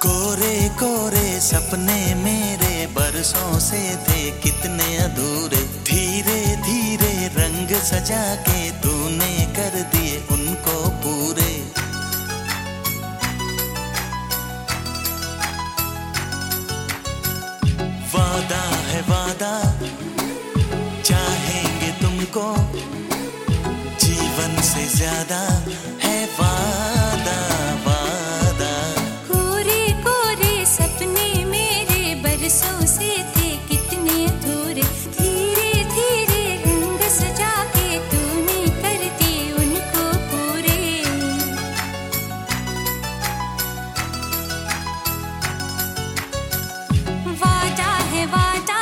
कोरे कोरे सपने मेरे बरसों से थे कितने अधूरे, धीरे धीरे रंग सजा के तूने कर दिए उनको पूरे। वादा है वादा, चाहेंगे तुमको, जीवन से ज्यादा है वादा वादा। कोरे कोरे सपने मेरे बरसों से थे कितने अधूरे, धीरे धीरे रंग सजा के तूने कर दिए उनको पूरे। वादा है वादा,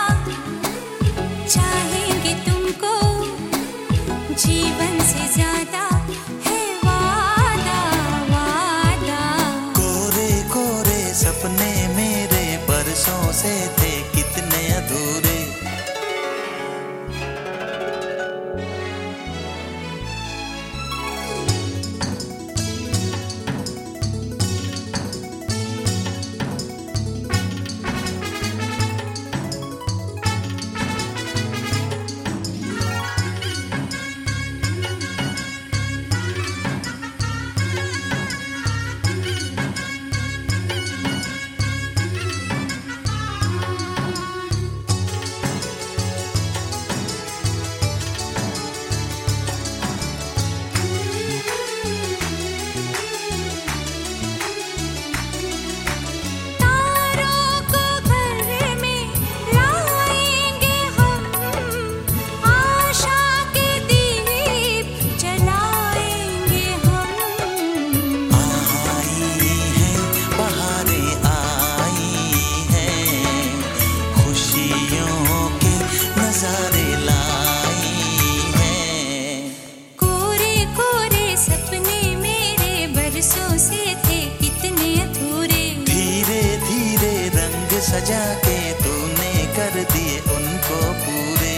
चाहेंगे तुमको, जीवन से ज्यादा है वादा वादा। कोरे कोरे सपने मेरे बरसों से थे कितने अधूरे। सजा के तूने कर दिए उनको पूरे।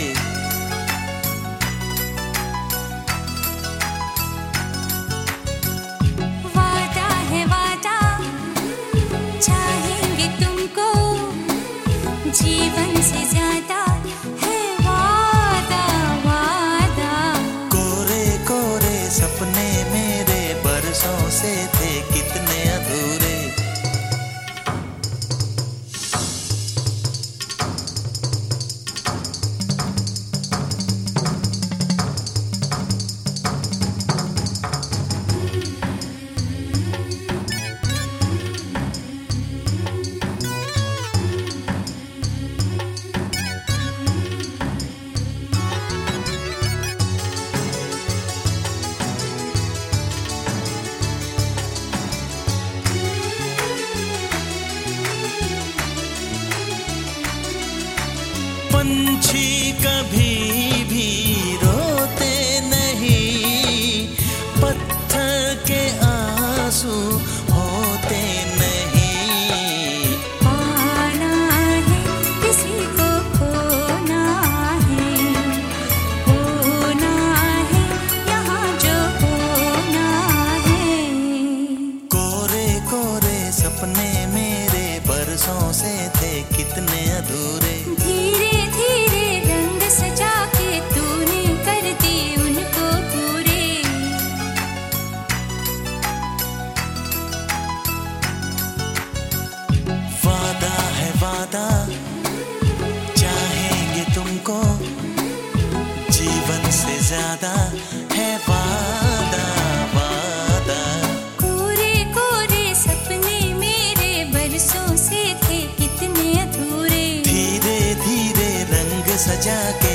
वादा है वादा, चाहेंगे तुमको, जीवन से ज्यादा है वादा वादा। कोरे कोरे सपने मेरे बरसों से थे कितने अधूरे। पंछी कभी भी रोते नहीं, पत्थर के आंसू होते नहीं। पाना है किसी को खोना है, होना है यहाँ जो होना है। कोरे कोरे सपने मेरे बरसों से थे कितने अधूरे। धीरे धीरे रंग सजा के तूने कर दिए उनको पूरे। वादा है वादा, चाहेंगे तुमको, जीवन से ज्यादा है वादा वादा। कोरे कोरे सपने मेरे बरसों से थे कितने अधूरे, धीरे धीरे रंग सजा के